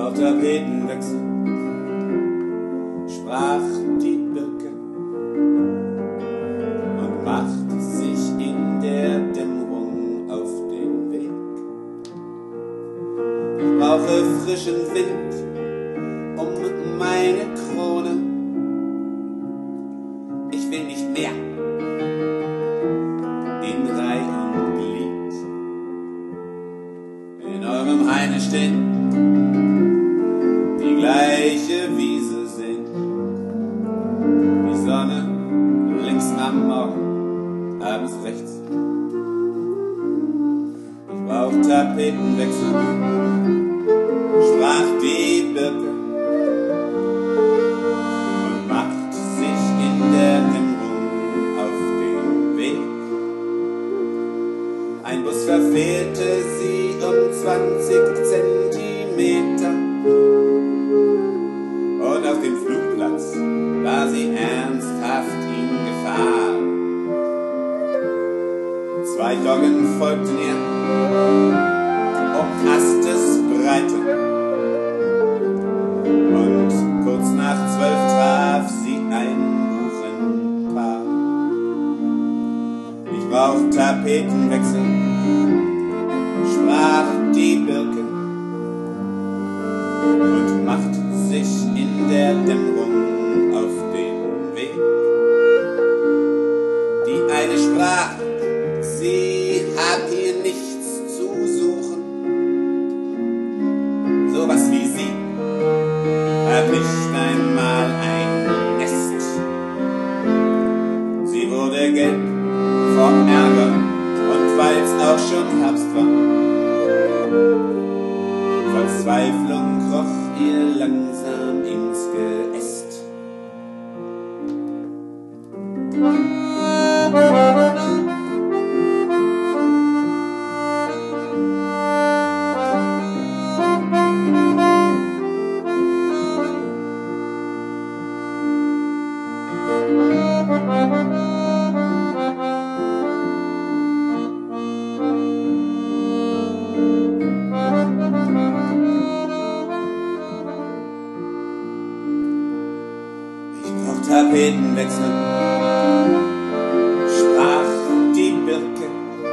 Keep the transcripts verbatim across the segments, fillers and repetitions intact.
braucht Tapetenwechsel, sprach die Birke und macht sich in der Dämmerung auf den Weg. Ich brauche frischen Wind um meine Krone, ich will nicht mehr in Reih und Glied in eurem Haine stehen, die gleiche Wiese sehen, die Sonne links am Morgen, abends rechts. Ich brauch Tapetenwechsel, sprach die Birke und macht sich in der Dämmerung auf den Weg. Ein Bus verfehlte sie um zwanzig Zentimeter und auf dem Flugplatz war sie ernsthaft in Gefahr. Zwei Doggen folgten ihr um Astesbreite und kurz nach zwölf traf sie ein Buchenpaar. Ich brauch Tapetenwechsel, sprach die Birke und macht sich in der Dämmerung auf den Weg. Die eine sprach, sie hat hier nichts zu suchen, sowas wie sie hat nicht einmal ein Nest. Sie wurde gelb vor Ärger und weil's auch schon Herbst war, Verzweiflung kroch ihr langsam ins Geäst. Tapetenwechsel, sprach die Birke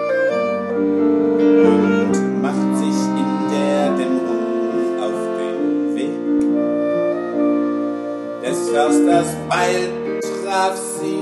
und macht sich in der Dämmerung auf den Weg. Des Försters Beil traf sie